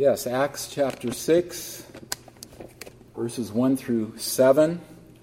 Yes, Acts chapter 6, verses 1 through 7.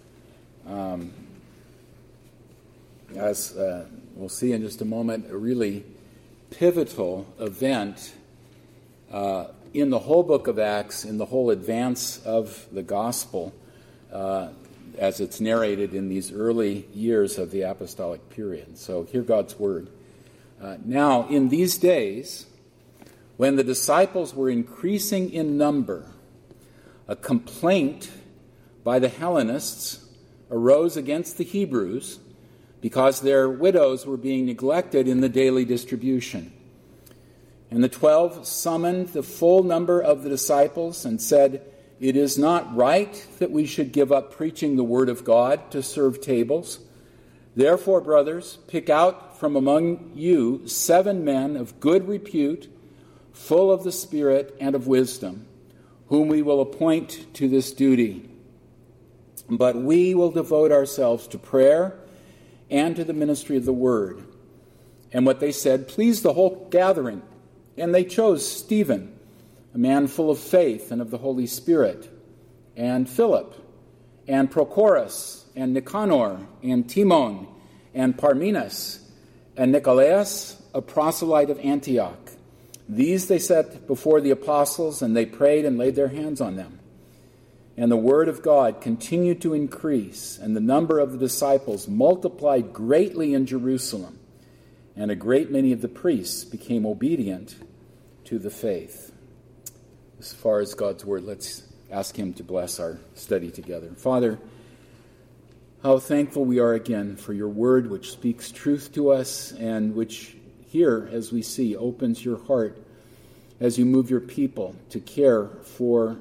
As we'll see in just a moment, a really pivotal event in the whole book of Acts, in the whole advance of the gospel, as it's narrated in these early years of the apostolic period. So hear God's word. Now, in these days, when the disciples were increasing in number, a complaint by the Hellenists arose against the Hebrews because their widows were being neglected in the daily distribution. And the 12 summoned the full number of the disciples and said, "It is not right that we should give up preaching the word of God to serve tables. Therefore, brothers, pick out from among you 7 men of good repute, full of the Spirit and of wisdom, whom we will appoint to this duty. But we will devote ourselves to prayer and to the ministry of the word." And what they said pleased the whole gathering. And they chose Stephen, a man full of faith and of the Holy Spirit, and Philip, and Prochorus, and Nicanor, and Timon, and Parmenas, and Nicolaus, a proselyte of Antioch. These they set before the apostles, and they prayed and laid their hands on them. And the word of God continued to increase, and the number of the disciples multiplied greatly in Jerusalem, and a great many of the priests became obedient to the faith. As far as God's word, let's ask him to bless our study together. Father, how thankful we are again for your word, which speaks truth to us, and which here, as we see, opens your heart as you move your people to care for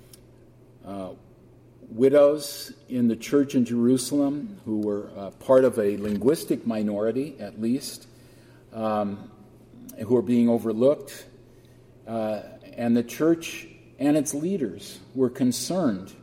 widows in the church in Jerusalem who were part of a linguistic minority, at least, who are being overlooked. And the church and its leaders were concerned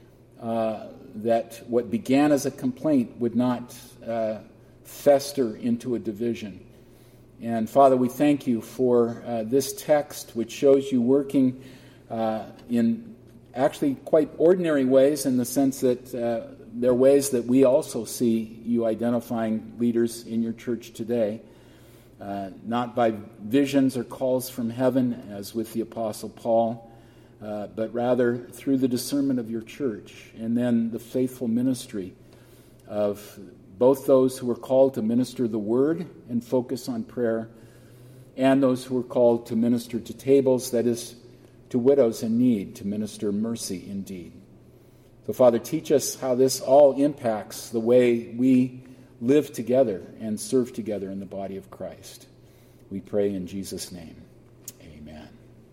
that what began as a complaint would not fester into a division. And Father, we thank you for this text, which shows you working in actually quite ordinary ways, in the sense that there are ways that we also see you identifying leaders in your church today, not by visions or calls from heaven, as with the Apostle Paul, but rather through the discernment of your church, and then the faithful ministry of both those who are called to minister the word and focus on prayer, and those who are called to minister to tables, that is, to widows in need, to minister mercy indeed. So, Father, teach us how this all impacts the way we live together and serve together in the body of Christ. We pray in Jesus' name. Amen.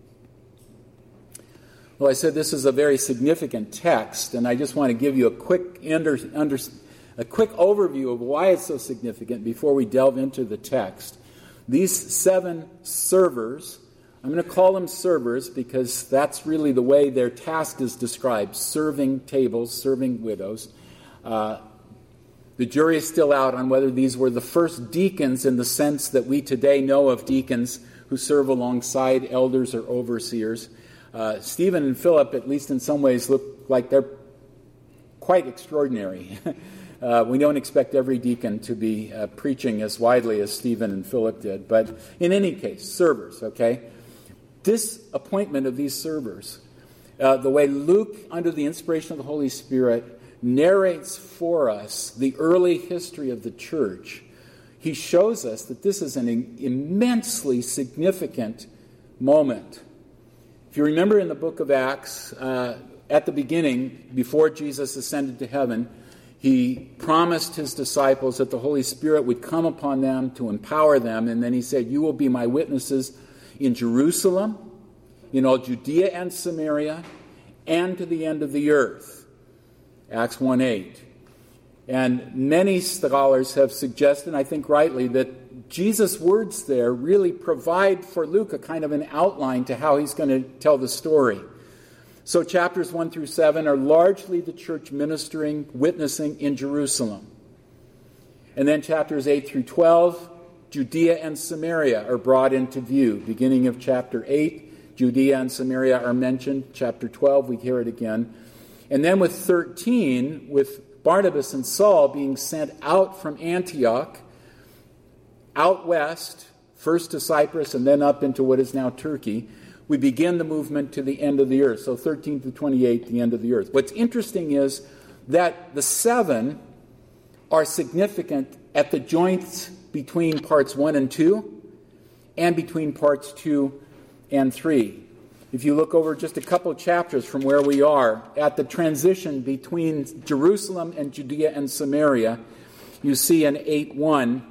Well, I said this is a very significant text, and I just want to give you a quick overview of why it's so significant before we delve into the text. These 7 servers, I'm going to call them servers because that's really the way their task is described, serving tables, serving widows. The jury is still out on whether these were the first deacons in the sense that we today know of deacons who serve alongside elders or overseers. Stephen and Philip, at least in some ways, look like they're quite extraordinary. We don't expect every deacon to be preaching as widely as Stephen and Philip did. But in any case, servers, okay? This appointment of these servers, the way Luke, under the inspiration of the Holy Spirit, narrates for us the early history of the church, he shows us that this is an immensely significant moment. If you remember in the book of Acts, at the beginning, before Jesus ascended to heaven, he promised his disciples that the Holy Spirit would come upon them to empower them, and then he said, "You will be my witnesses in Jerusalem, in all Judea and Samaria, and to the end of the earth." Acts 1:8. And many scholars have suggested, I think rightly, that Jesus' words there really provide for Luke a kind of an outline to how he's going to tell the story. So chapters 1 through 7 are largely the church ministering, witnessing in Jerusalem. And then chapters 8 through 12, Judea and Samaria are brought into view, beginning of chapter 8, Judea and Samaria are mentioned. Chapter 12, we hear it again. And then with 13, with Barnabas and Saul being sent out from Antioch, out west, first to Cyprus and then up into what is now Turkey, we begin the movement to the end of the earth. So 13 to 28, the end of the earth. What's interesting is that the 7 are significant at the joints between parts 1 and 2 and between parts 2 and 3. If you look over just a couple chapters from where we are, at the transition between Jerusalem and Judea and Samaria, you see in 8:1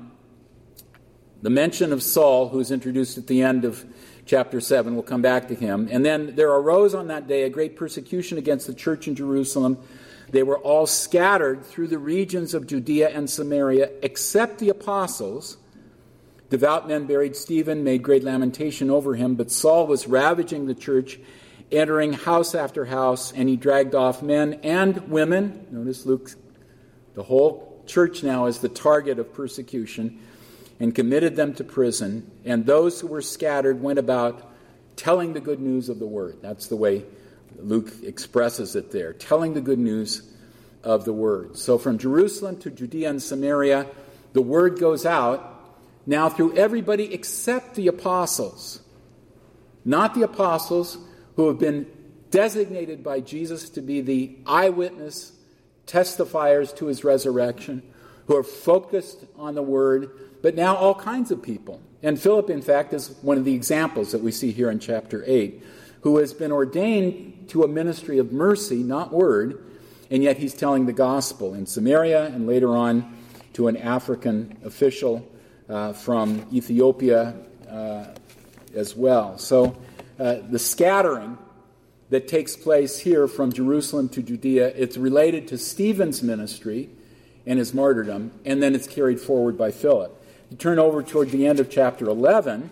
the mention of Saul, who's introduced at the end of chapter 7. We'll come back to him. And then there arose on that day a great persecution against the church in Jerusalem. They were all scattered through the regions of Judea and Samaria, except the apostles. Devout men buried Stephen, made great lamentation over him, but Saul was ravaging the church, entering house after house, and he dragged off men and women. Notice Luke, the whole church now is the target of persecution, and committed them to prison. And those who were scattered went about telling the good news of the word. That's the way Luke expresses it there, telling the good news of the word. So from Jerusalem to Judea and Samaria, the word goes out now through everybody except the apostles. Not the apostles who have been designated by Jesus to be the eyewitness testifiers to his resurrection, who are focused on the word, but now all kinds of people. And Philip, in fact, is one of the examples that we see here in chapter 8, who has been ordained to a ministry of mercy, not word, and yet he's telling the gospel in Samaria and later on to an African official from Ethiopia as well. So the scattering that takes place here from Jerusalem to Judea, it's related to Stephen's ministry and his martyrdom, and then it's carried forward by Philip. You turn over toward the end of chapter 11,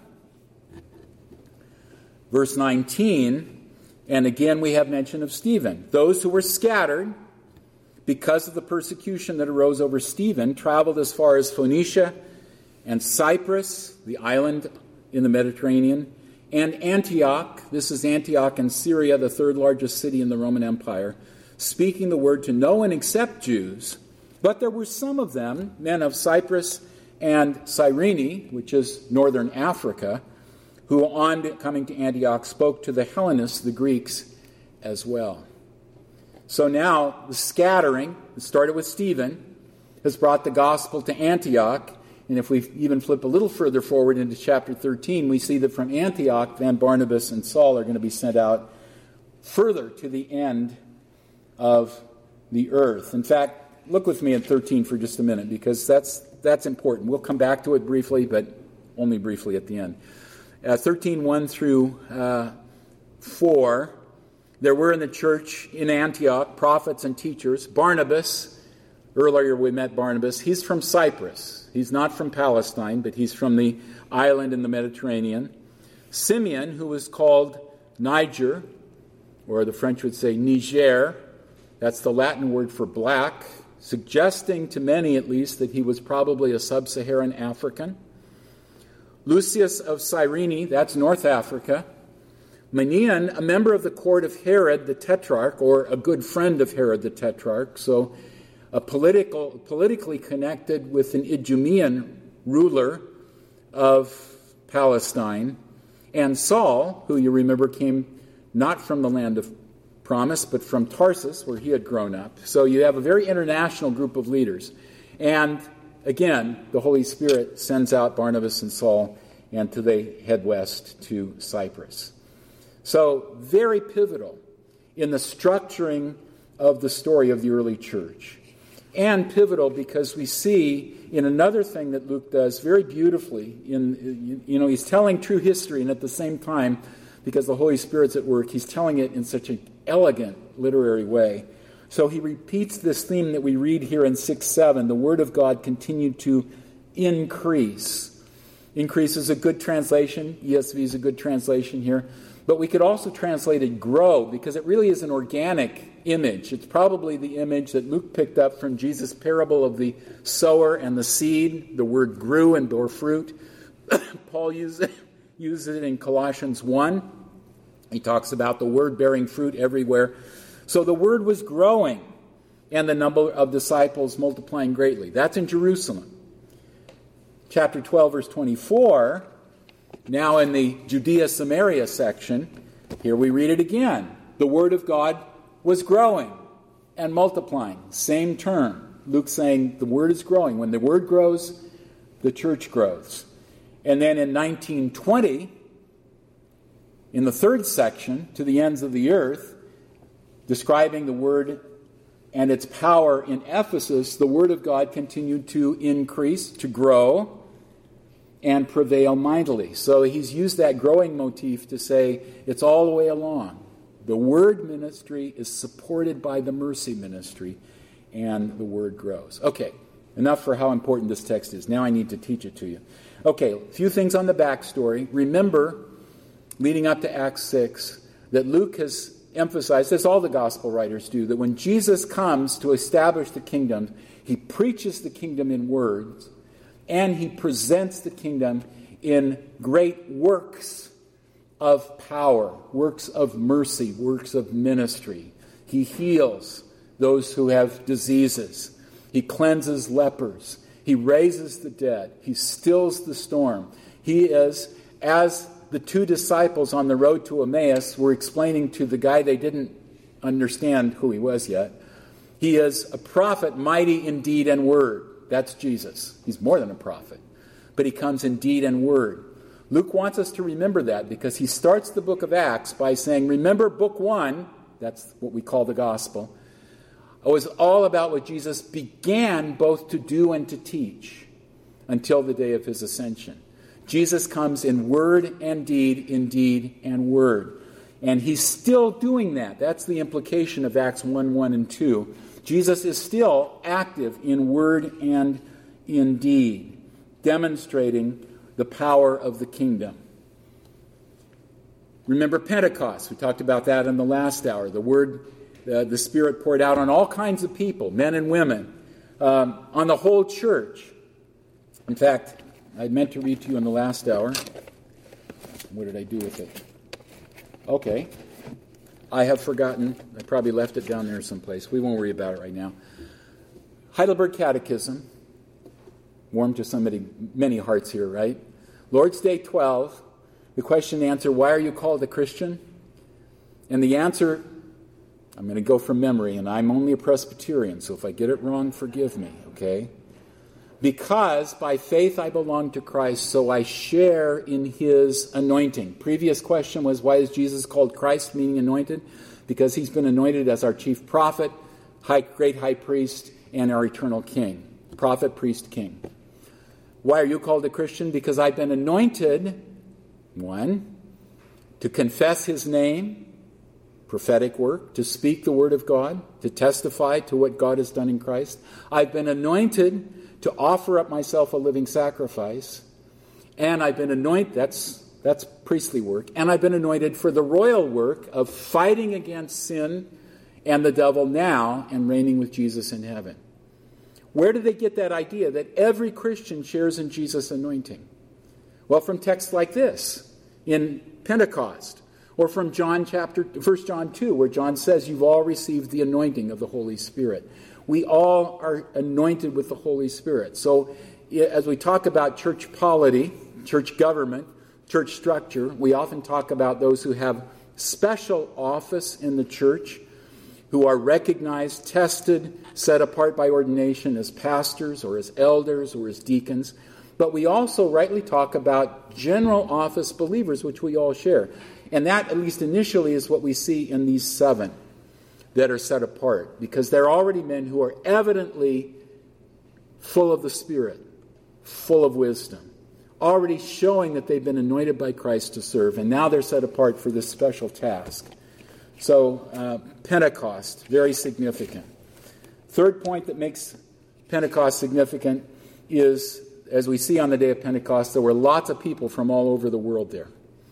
verse 19, and again we have mention of Stephen. Those who were scattered because of the persecution that arose over Stephen traveled as far as Phoenicia and Cyprus, the island in the Mediterranean, and Antioch. This is Antioch in Syria, the third largest city in the Roman Empire, speaking the word to no one except Jews. But there were some of them, men of Cyprus and Cyrene, which is northern Africa, who on coming to Antioch spoke to the Hellenists, the Greeks, as well. So now the scattering, it started with Stephen, has brought the gospel to Antioch. And if we even flip a little further forward into chapter 13, we see that from Antioch, then Barnabas and Saul are going to be sent out further to the end of the earth. In fact, look with me at 13 for just a minute, because that's important. We'll come back to it briefly, but only briefly at the end. 13:1 through 4, there were in the church in Antioch prophets and teachers. Barnabas, earlier we met Barnabas, he's from Cyprus. He's not from Palestine, but he's from the island in the Mediterranean. Simeon, who was called Niger, or the French would say Niger, that's the Latin word for black, suggesting to many at least that he was probably a sub-Saharan African. Lucius of Cyrene, that's North Africa. Manaen, a member of the court of Herod the Tetrarch, or a good friend of Herod the Tetrarch, so a politically connected with an Idumean ruler of Palestine. And Saul, who you remember came not from the land of promise, but from Tarsus, where he had grown up. So you have a very international group of leaders. And again, the Holy Spirit sends out Barnabas and Saul, and they head west to Cyprus. So very pivotal in the structuring of the story of the early church. And pivotal because we see in another thing that Luke does very beautifully, he's telling true history, and at the same time, because the Holy Spirit's at work, he's telling it in such an elegant literary way. So he repeats this theme that we read here in 6:7. The Word of God continued to increase. Increase is a good translation. ESV is a good translation here. But we could also translate it grow, because it really is an organic image. It's probably the image that Luke picked up from Jesus' parable of the sower and the seed. The word grew and bore fruit. Paul uses it in Colossians 1. He talks about the word bearing fruit everywhere. So the word was growing, and the number of disciples multiplying greatly. That's in Jerusalem. Chapter 12, verse 24, now in the Judea-Samaria section, here we read it again. The word of God was growing and multiplying. Same term. Luke saying the word is growing. When the word grows, the church grows. And then in 1920, in the third section, to the ends of the earth, describing the word and its power in Ephesus, the word of God continued to increase, to grow, and prevail mightily. So he's used that growing motif to say it's all the way along. The word ministry is supported by the mercy ministry, and the word grows. Okay, enough for how important this text is. Now I need to teach it to you. Okay, a few things on the backstory. Remember, leading up to Acts 6, that Luke has emphasized, as all the gospel writers do, that when Jesus comes to establish the kingdom, he preaches the kingdom in words, and he presents the kingdom in great works of power, works of mercy, works of ministry. He heals those who have diseases. He cleanses lepers. He raises the dead. He stills the storm. He is, as the two disciples on the road to Emmaus were explaining to the guy they didn't understand who he was yet, he is a prophet, mighty in deed and word. That's Jesus. He's more than a prophet. But he comes in deed and word. Luke wants us to remember that because he starts the book of Acts by saying, remember book 1, that's what we call the gospel, it was all about what Jesus began both to do and to teach until the day of his ascension. Jesus comes in word and deed, in deed and word. And he's still doing that. That's the implication of Acts 1, 1 and 2. Jesus is still active in word and in deed, demonstrating the power of the kingdom. Remember Pentecost. We talked about that in the last hour. The word, the Spirit poured out on all kinds of people, men and women, on the whole church. In fact, I meant to read to you in the last hour. What did I do with it? Okay. I have forgotten. I probably left it down there someplace. We won't worry about it right now. Heidelberg Catechism. Warm to many hearts here, right? Lord's Day 12. The question and answer, why are you called a Christian? And the answer, I'm going to go from memory, and I'm only a Presbyterian, so if I get it wrong, forgive me, okay? Because by faith I belong to Christ, so I share in his anointing. Previous question was, why is Jesus called Christ, meaning anointed? Because he's been anointed as our chief prophet, great high priest, and our eternal king. Prophet, priest, king. Why are you called a Christian? Because I've been anointed, 1, to confess his name, prophetic work, to speak the word of God, to testify to what God has done in Christ. I've been anointed to offer up myself a living sacrifice, and I've been anointed, that's priestly work, and I've been anointed for the royal work of fighting against sin and the devil now and reigning with Jesus in heaven. Where do they get that idea that every Christian shares in Jesus' anointing? Well, from texts like this in Pentecost, or from 1 John 2, where John says, you've all received the anointing of the Holy Spirit. We all are anointed with the Holy Spirit. So as we talk about church polity, church government, church structure, we often talk about those who have special office in the church, who are recognized, tested, set apart by ordination as pastors or as elders or as deacons. But we also rightly talk about general office believers, which we all share. And that, at least initially, is what we see in these 7 that are set apart, because they're already men who are evidently full of the Spirit, full of wisdom, already showing that they've been anointed by Christ to serve, and now they're set apart for this special task. So, Pentecost, very significant. Third point that makes Pentecost significant is, as we see on the day of Pentecost, there were lots of people from all over the world there.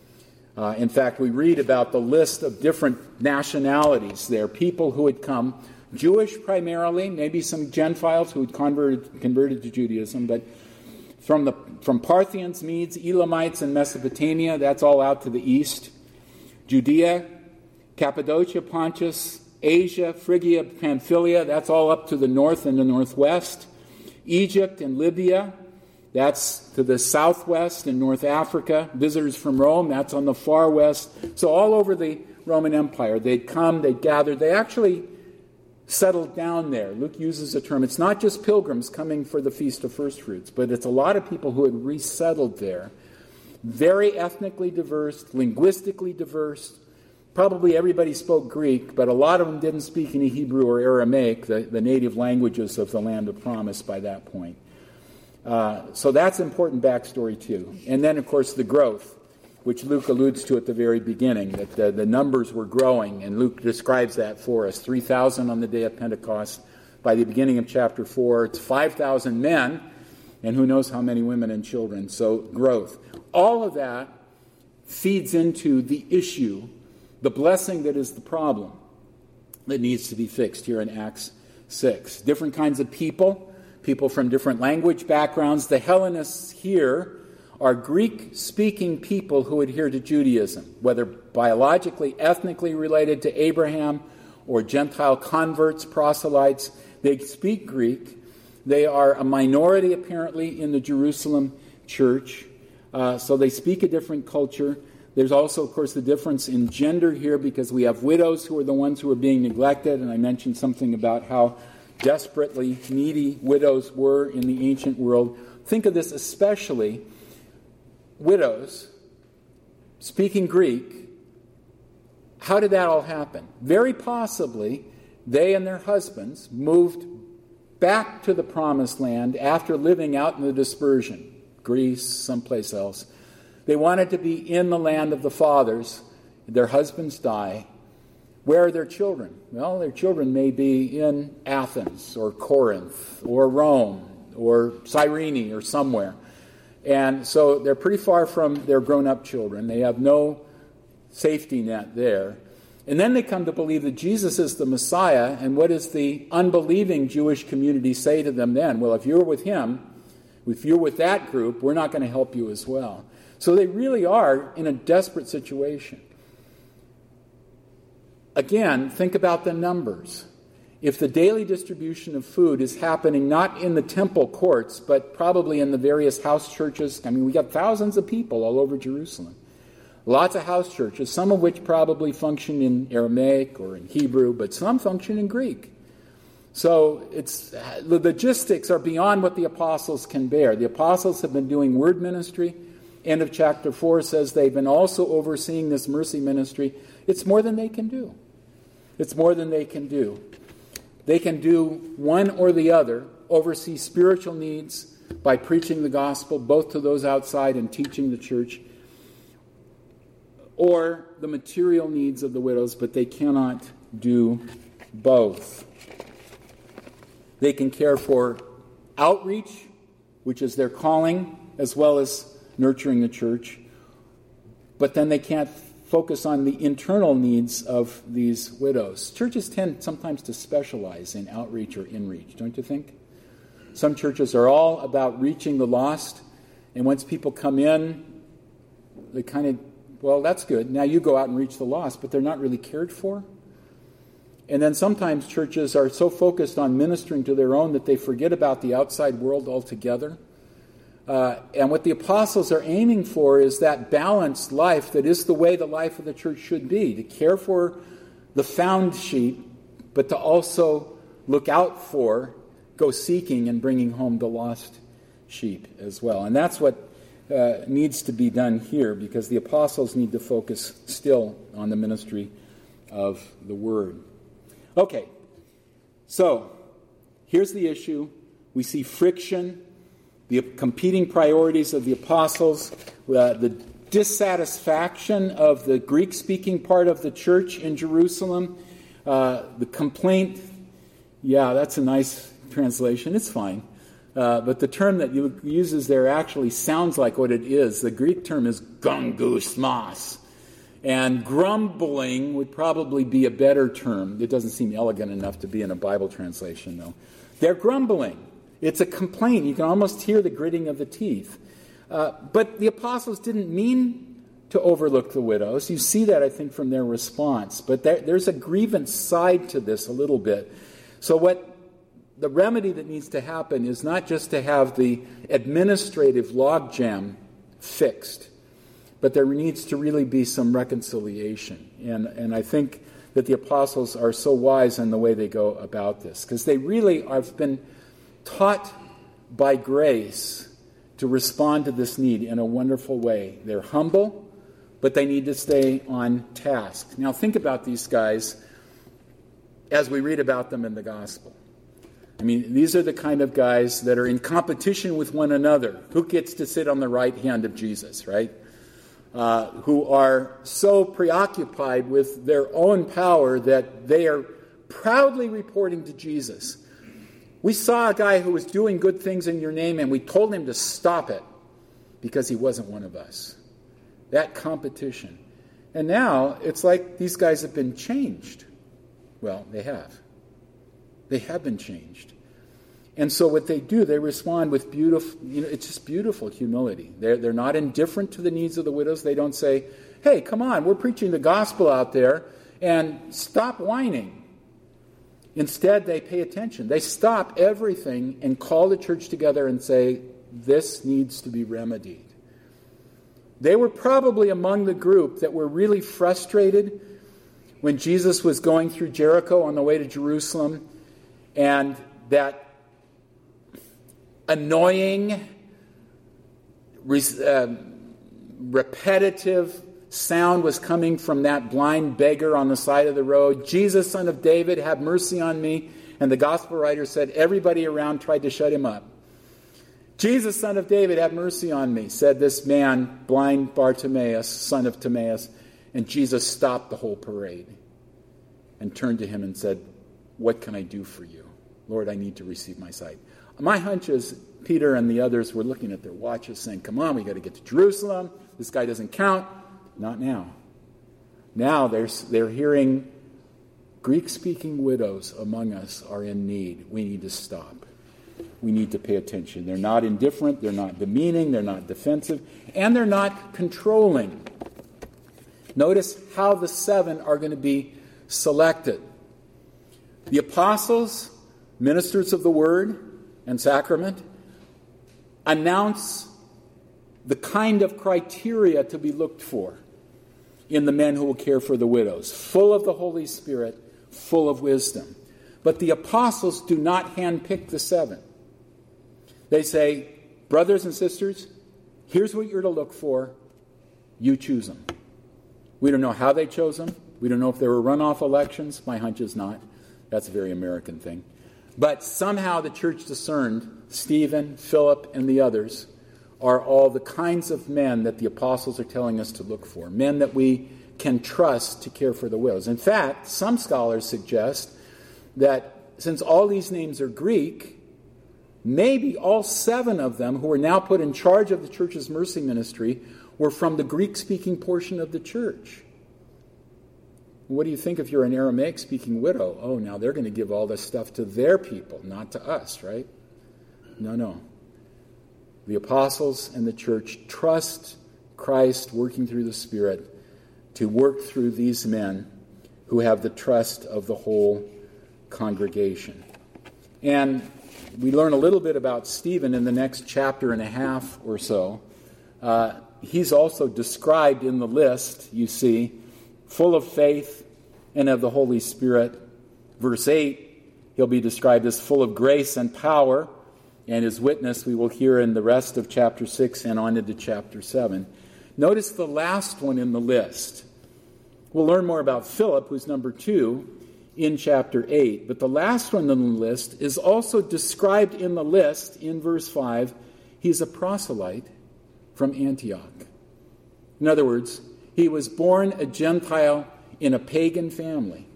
In fact, we read about the list of different nationalities there, people who had come, Jewish primarily, maybe some Gentiles who had converted to Judaism, but from Parthians, Medes, Elamites, and Mesopotamia, that's all out to the east, Judea, Cappadocia, Pontus, Asia, Phrygia, Pamphylia, that's all up to the north and the northwest. Egypt and Libya, that's to the southwest and North Africa. Visitors from Rome, that's on the far west. So all over the Roman Empire, they'd come, they'd gather. They actually settled down there. Luke uses the term. It's not just pilgrims coming for the Feast of First Fruits, but it's a lot of people who had resettled there. Very ethnically diverse, linguistically diverse. Probably everybody spoke Greek, but a lot of them didn't speak any Hebrew or Aramaic, the native languages of the land of promise by that point. So that's important backstory too. And then, of course, the growth, which Luke alludes to at the very beginning, that the numbers were growing, and Luke describes that for us. 3,000 on the day of Pentecost. By the beginning of chapter 4, it's 5,000 men, and who knows how many women and children. So growth. All of that feeds into the issue, the blessing that is the problem that needs to be fixed here in Acts 6. Different kinds of people from different language backgrounds. The Hellenists here are Greek-speaking people who adhere to Judaism, whether biologically, ethnically related to Abraham or Gentile converts, proselytes. They speak Greek. They are a minority, apparently, in the Jerusalem church. So they speak a different culture. There's also, of course, the difference in gender here because we have widows who are the ones who are being neglected, and I mentioned something about how desperately needy widows were in the ancient world. Think of this especially, widows speaking Greek. How did that all happen? Very possibly, they and their husbands moved back to the Promised Land after living out in the dispersion, Greece, someplace else. They wanted to be in the land of the fathers. Their husbands die. Where are their children? Well, their children may be in Athens or Corinth or Rome or Cyrene or somewhere. And so they're pretty far from their grown-up children. They have no safety net there. And then they come to believe that Jesus is the Messiah, and what does the unbelieving Jewish community say to them then? Well, if you're with him, if you're with that group, we're not going to help you as well. So they really are in a desperate situation. Again, think about the numbers. If the daily distribution of food is happening not in the temple courts, but probably in the various house churches, I mean, we got thousands of people all over Jerusalem. Lots of house churches, some of which probably function in Aramaic or in Hebrew, but some function in Greek. So the logistics are beyond what the apostles can bear. The apostles have been doing word ministry. End of chapter 4 says they've been also overseeing this mercy ministry. It's more than they can do. It's more than they can do. They can do one or the other, oversee spiritual needs by preaching the gospel, both to those outside and teaching the church, or the material needs of the widows, but they cannot do both. They can care for outreach, which is their calling, as well as nurturing the church, but then they can't focus on the internal needs of these widows. Churches tend sometimes to specialize in outreach or inreach, don't you think? Some churches are all about reaching the lost, and once people come in, they kind of, well, that's good. Now you go out and reach the lost, but they're not really cared for. And then sometimes churches are so focused on ministering to their own that they forget about the outside world altogether. And what the apostles are aiming for is that balanced life that is the way the life of the church should be, to care for the found sheep, but to also look out for, go seeking and bringing home the lost sheep as well. And that's what needs to be done here, because the apostles need to focus still on the ministry of the word. Okay, so here's the issue. We see friction, the competing priorities of the apostles, the dissatisfaction of the Greek-speaking part of the church in Jerusalem, the complaint. Yeah, that's a nice translation. It's fine. But the term that you uses there actually sounds like what it is. The Greek term is gongusmas. And grumbling would probably be a better term. It doesn't seem elegant enough to be in a Bible translation, though. They're grumbling. It's a complaint. You can almost hear the gritting of the teeth. But the apostles didn't mean to overlook the widows. You see that, I think, from their response. But there's a grievance side to this a little bit. So what the remedy that needs to happen is not just to have the administrative logjam fixed, but there needs to really be some reconciliation. And I think that the apostles are so wise in the way they go about this, because they really have been taught by grace to respond to this need in a wonderful way. They're humble, but they need to stay on task. Now think about these guys as we read about them in the gospel. I mean, these are the kind of guys that are in competition with one another. Who gets to sit on the right hand of Jesus, right? Who are so preoccupied with their own power that they are proudly reporting to Jesus. We saw a guy who was doing good things in your name, and we told him to stop it because he wasn't one of us. That competition. And now it's like these guys have been changed. Well, they have. They have been changed. And so what they do, they respond with beautiful, it's just beautiful humility. They're not indifferent to the needs of the widows. They don't say, hey, come on, we're preaching the gospel out there, and stop whining. Instead, they pay attention. They stop everything and call the church together and say, this needs to be remedied. They were probably among the group that were really frustrated when Jesus was going through Jericho on the way to Jerusalem, and that annoying, repetitive sound was coming from that blind beggar on the side of the road. Jesus, Son of David, have mercy on me. And the gospel writer said everybody around tried to shut him up. Jesus, Son of David, have mercy on me, said this man, blind Bartimaeus, son of Timaeus. And Jesus stopped the whole parade and turned to him and said, what can I do for you? Lord, I need to receive my sight. My hunch is Peter and the others were looking at their watches saying, come on, we got to get to Jerusalem. This guy doesn't count. Not now. Now they're hearing Greek-speaking widows among us are in need. We need to stop. We need to pay attention. They're not indifferent. They're not demeaning. They're not defensive. And they're not controlling. Notice how the 7 are going to be selected. The apostles, ministers of the word and sacrament, announce the kind of criteria to be looked for in the men who will care for the widows. Full of the Holy Spirit, full of wisdom. But the apostles do not handpick the 7. They say, brothers and sisters, here's what you're to look for. You choose them. We don't know how they chose them. We don't know if there were runoff elections. My hunch is not. That's a very American thing. But somehow the church discerned Stephen, Philip, and the others are all the kinds of men that the apostles are telling us to look for. Men that we can trust to care for the widows. In fact, some scholars suggest that since all these names are Greek, maybe all 7 of them who are now put in charge of the church's mercy ministry were from the Greek-speaking portion of the church. What do you think if you're an Aramaic-speaking widow? Oh, now they're going to give all this stuff to their people, not to us, right? No. The apostles and the church trust Christ working through the Spirit to work through these men who have the trust of the whole congregation. And we learn a little bit about Stephen in the next chapter and a half or so. He's also described in the list, you see, full of faith and of the Holy Spirit. Verse 8, he'll be described as full of grace and power, and his witness we will hear in the rest of chapter 6 and on into chapter 7. Notice the last one in the list. We'll learn more about Philip, who's number 2, in chapter 8. But the last one on the list is also described in the list in verse 5. He's a proselyte from Antioch. In other words, he was born a Gentile in a pagan family.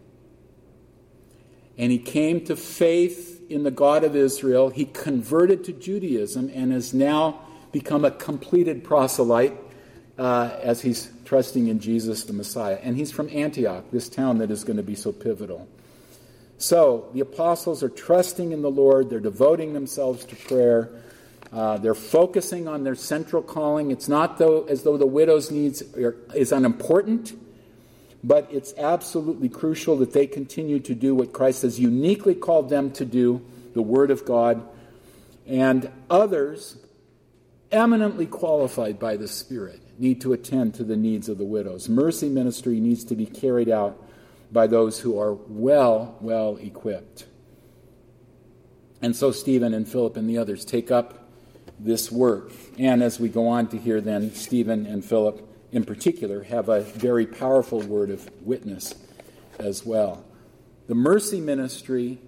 And he came to faith in the God of Israel. He converted to Judaism and has now become a completed proselyte as he's trusting in Jesus the Messiah. And he's from Antioch, this town that is going to be so pivotal. So the apostles are trusting in the Lord. They're devoting themselves to prayer. They're focusing on their central calling. It's not as though the widow's needs is unimportant, but it's absolutely crucial that they continue to do what Christ has uniquely called them to do, the Word of God, and others eminently qualified by the Spirit need to attend to the needs of the widows. Mercy ministry needs to be carried out by those who are well equipped. And so Stephen and Philip and the others take up this work. And as we go on to hear then, Stephen and Philip in particular have a very powerful word of witness as well. The mercy ministry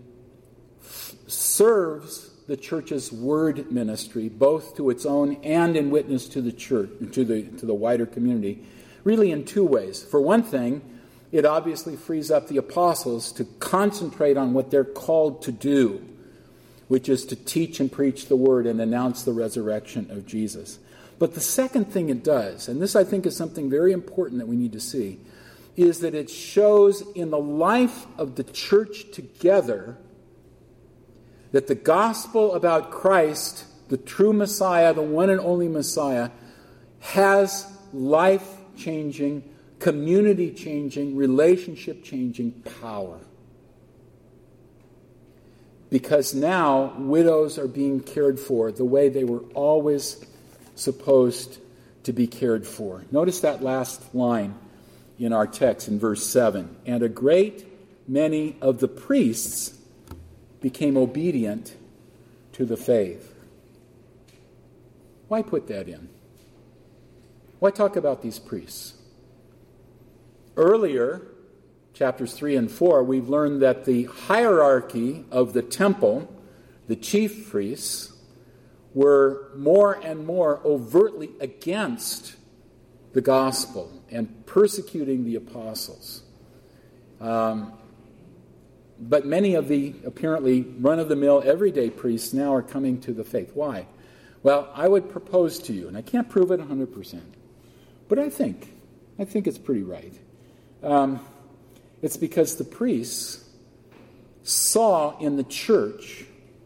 serves the church's word ministry, both to its own and in witness to the church, to the wider community, really in two ways. For one thing, it obviously frees up the apostles to concentrate on what they're called to do, which is to teach and preach the word and announce the resurrection of Jesus. But the second thing it does, and this I think is something very important that we need to see, is that it shows in the life of the church together that the gospel about Christ, the true Messiah, the one and only Messiah, has life-changing, community-changing, relationship-changing power. Because now widows are being cared for the way they were always supposed to be cared for. Notice that last line in our text in verse 7. And a great many of the priests became obedient to the faith. Why put that in? Why talk about these priests? Earlier, chapters 3 and 4, we've learned that the hierarchy of the temple, the chief priests, were more and more overtly against the gospel and persecuting the apostles. But many of the apparently run-of-the-mill everyday priests now are coming to the faith. Why? Well, I would propose to you, and I can't prove it 100%, but I think it's pretty right. It's because the priests saw in the church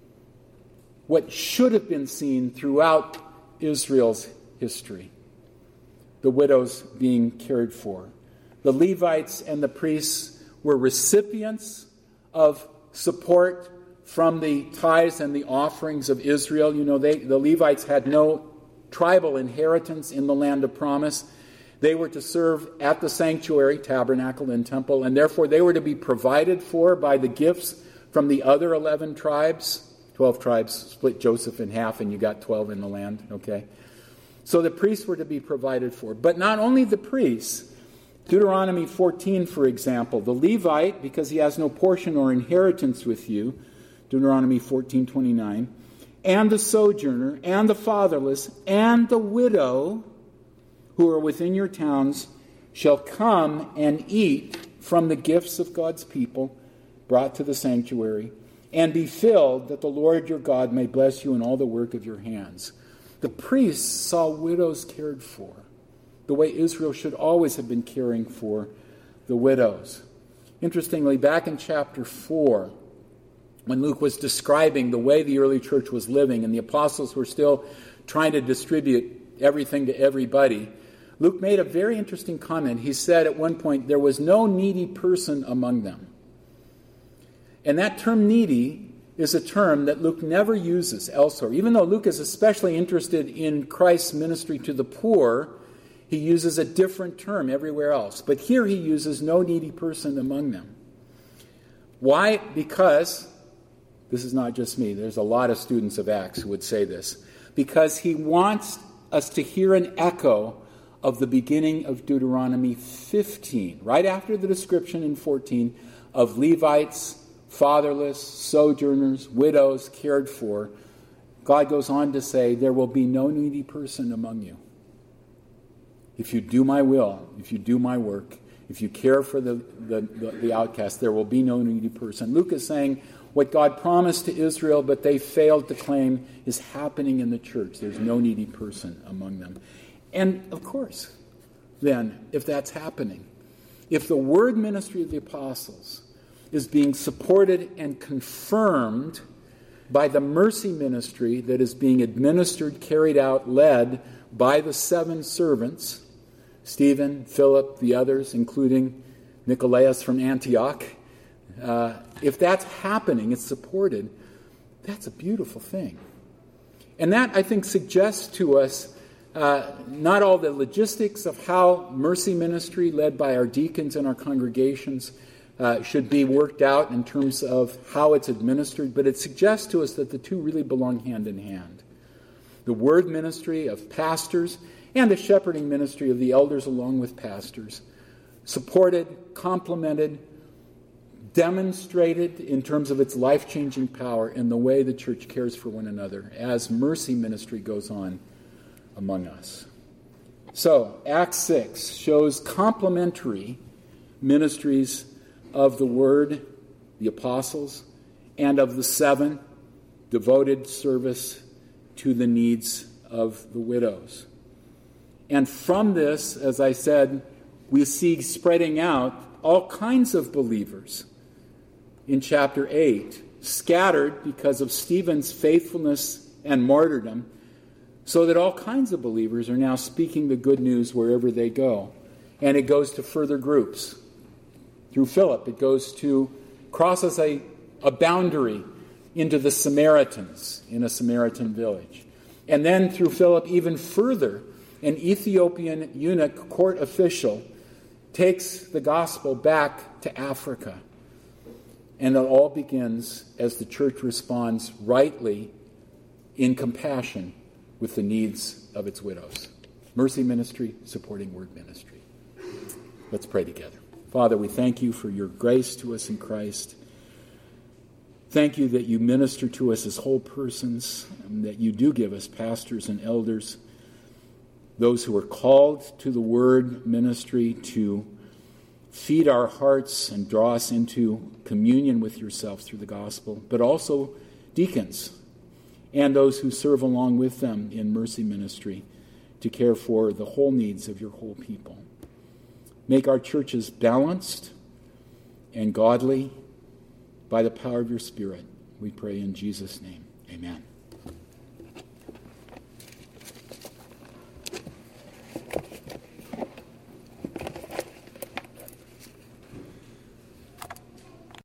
what should have been seen throughout Israel's history. The widows being cared for. The Levites and the priests were recipients of support from the tithes and the offerings of Israel. You know, the Levites had no tribal inheritance in the land of promise. They were to serve at the sanctuary, tabernacle, and temple, and therefore they were to be provided for by the gifts from the other 11 tribes. 12 tribes split Joseph in half, and you got 12 in the land, okay? So the priests were to be provided for. But not only the priests. Deuteronomy 14, for example, the Levite, because he has no portion or inheritance with you, Deuteronomy 14:29, and the sojourner, and the fatherless, and the widow who are within your towns shall come and eat from the gifts of God's people brought to the sanctuary, and be filled, that the Lord your God may bless you in all the work of your hands. The priests saw widows cared for, the way Israel should always have been caring for the widows. Interestingly, back in chapter 4, when Luke was describing the way the early church was living and the apostles were still trying to distribute everything to everybody, Luke made a very interesting comment. He said at one point, there was no needy person among them. And that term needy is a term that Luke never uses elsewhere. Even though Luke is especially interested in Christ's ministry to the poor, he uses a different term everywhere else. But here he uses no needy person among them. Why? Because, this is not just me, there's a lot of students of Acts who would say this, because he wants us to hear an echo of the beginning of Deuteronomy 15, right after the description in 14 of Levites, fatherless, sojourners, widows cared for. God goes on to say, there will be no needy person among you. If you do my will, if you do my work, if you care for the outcast, there will be no needy person. Luke is saying what God promised to Israel, but they failed to claim, is happening in the church. There's no needy person among them. And of course, then, if that's happening, if the word ministry of the apostles is being supported and confirmed, by the mercy ministry that is being administered, carried out, led by the 7 servants, Stephen, Philip, the others, including Nicolaus from Antioch. If that's happening, it's supported, that's a beautiful thing. And that, I think, suggests to us not all the logistics of how mercy ministry led by our deacons and our congregations should be worked out in terms of how it's administered, but it suggests to us that the two really belong hand in hand. The word ministry of pastors and the shepherding ministry of the elders along with pastors, supported, complemented, demonstrated in terms of its life-changing power in the way the church cares for one another as mercy ministry goes on among us. So, Acts 6 shows complementary ministries of the Word, the apostles, and of the 7, devoted service to the needs of the widows. And from this, as I said, we see spreading out all kinds of believers in chapter 8, scattered because of Stephen's faithfulness and martyrdom, so that all kinds of believers are now speaking the good news wherever they go. And it goes to further groups. Through Philip, it goes to crosses a boundary into the Samaritans in a Samaritan village. And then through Philip, even further, an Ethiopian eunuch court official takes the gospel back to Africa. And it all begins as the church responds rightly in compassion with the needs of its widows. Mercy ministry, supporting word ministry. Let's pray together. Father, we thank you for your grace to us in Christ. Thank you that you minister to us as whole persons, and that you do give us pastors and elders, those who are called to the word ministry to feed our hearts and draw us into communion with yourself through the gospel, but also deacons and those who serve along with them in mercy ministry to care for the whole needs of your whole people. Make our churches balanced and godly by the power of your Spirit. We pray in Jesus' name. Amen.